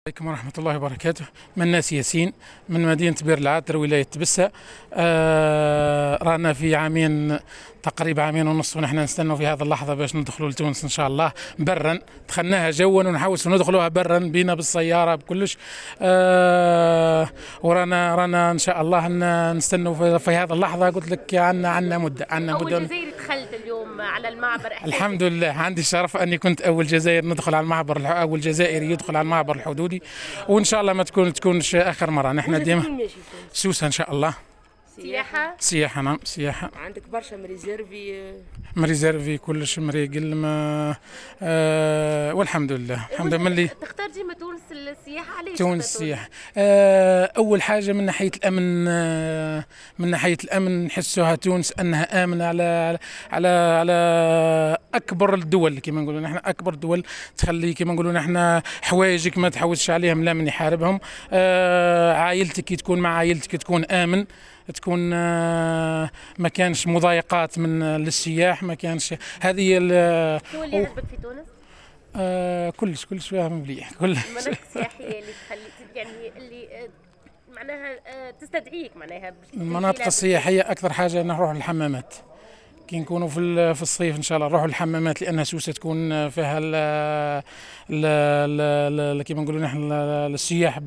عليكم ورحمة الله وبركاته. من ناس ياسين من مدينة بير العاتر ولاية تبسة. رانا في عامين تقريبا عامين ونص ونحن نستنوا في هذه اللحظة باش ندخلوا لتونس إن شاء الله برا. دخلناها جوا ونحوس ندخلوها برا بينا بالسيارة بكلش. ورانا إن شاء الله نستنوا في هذه اللحظة. قلت لك عنا مدة أول جزائري دخلت اليوم على المعبر. الحمد لله، عندي الشرف أني كنت أول جزائر ندخل على المعبر، أول جزائري يدخل على المعبر الحدودي، وإن شاء الله ما تكونش آخر مرة. نحن ديما سوسة إن شاء الله. سياحة نعم سياحة. عندك برشا مريزيرفي كلش مريقل ما والحمد لله الحمد لله. ملي تختار ديما تونس السياحة علاش؟ تونس السياحة أول حاجة من ناحية الأمن، من ناحية الأمن نحسوها تونس أنها آمنة على أكبر الدول. كما نقولوا نحن أكبر دول تخلي كما نقولوا نحن حوايجك ما تحوسش عليهم لا من يحاربهم. عائلتك تكون مع عائلتك تكون آمن، تكون ما كانش مضايقات من للسياح، ما كانش هذه شو اللي عجبك في تونس؟ كلش فاهم مليح. كل المناطق السياحية اللي تخلي يعني اللي معناها تستدعيك معناها. المناطق السياحية أكثر حاجة نروح للحمامات. كي نكونوا في الصيف ان شاء الله نروحوا للحمامات، لان سوسه تكون فيها كيما نقولوا نحن السياح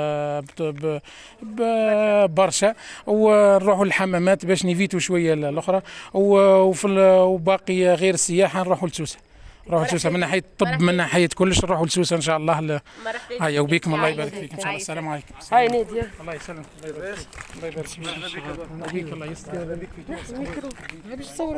برشا، ونروحوا للحمامات باش نيفيتوا شويه الاخرى. وباقي غير السياحه نروحوا لسوسه. نروحوا لسوسه من ناحيه الطب من ناحيه كلش نروحوا لسوسه ان شاء الله. هيا وبيكم الله يبارك فيك ان شاء الله. السلام عليكم. هاي نادية الله يسلمك الله يبارك فيك. الله يبارك فيك. الله يستر.